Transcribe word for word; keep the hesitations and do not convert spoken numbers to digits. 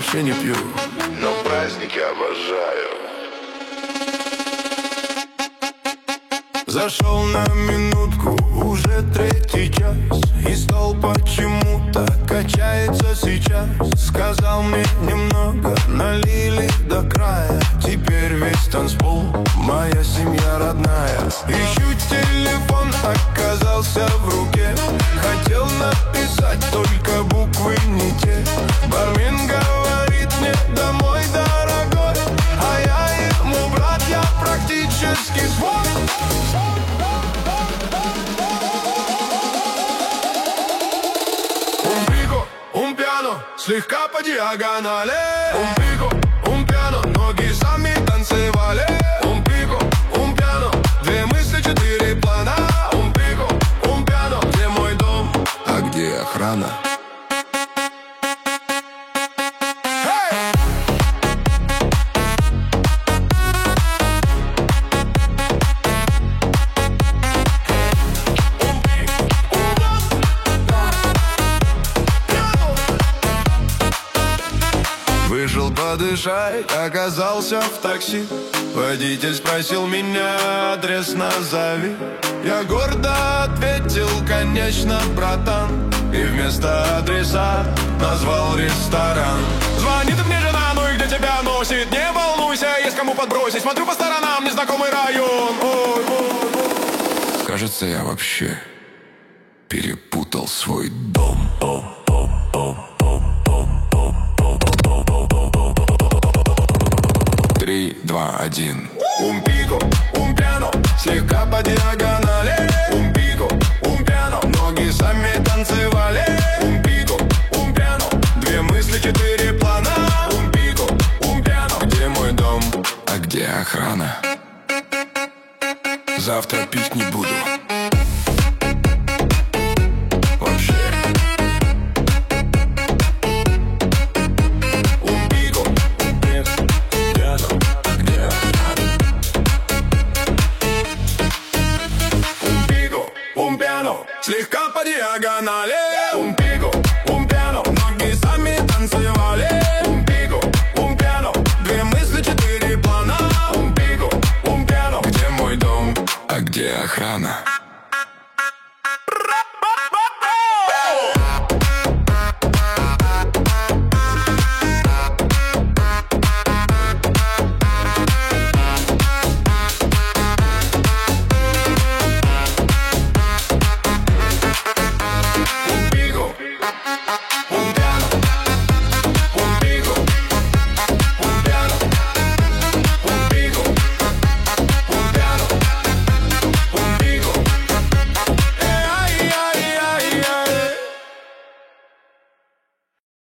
вообще не пью, но праздники обожаю. Зашел на минутку, уже третий час, и стол почему-то качается сейчас. Сказал мне немного, налили до края. Теперь весь танцпол моя семья родная. Ищу телефон, оказался в руке. Хотел написать, только буквы не те. Бармен говорит мне: домой, дорогой. А я ему: брат, я практически свой. Слегка по диагонали. Un pico, un piano, ноги сами танцевали. Un pico, un piano, две мысли, четыре плана. Un pico, un piano, где мой дом, а где охрана? Вышел подышать, оказался в такси. Водитель спросил меня: адрес назови. Я гордо ответил: конечно, братан. И вместо адреса назвал ресторан. Звонит мне жена: ну и где тебя носит? Не волнуйся, есть кому подбросить. Смотрю по сторонам, незнакомый район. Ой, ой, ой. Кажется, я вообще перепутал свой дом. Три, два, один. Un pico, un piano, слегка по диагонали. Un pico, un piano, ноги сами танцевали. Un pico, un piano, две мысли, четыре плана. Un pico, un piano, где мой дом, а где охрана? Завтра пить не буду. Слегка по диагонали. Un pico, un piano, ноги сами танцевали. Un pico, un piano, две мысли, четыре плана. Un pico, un piano, где мой дом, а где охрана?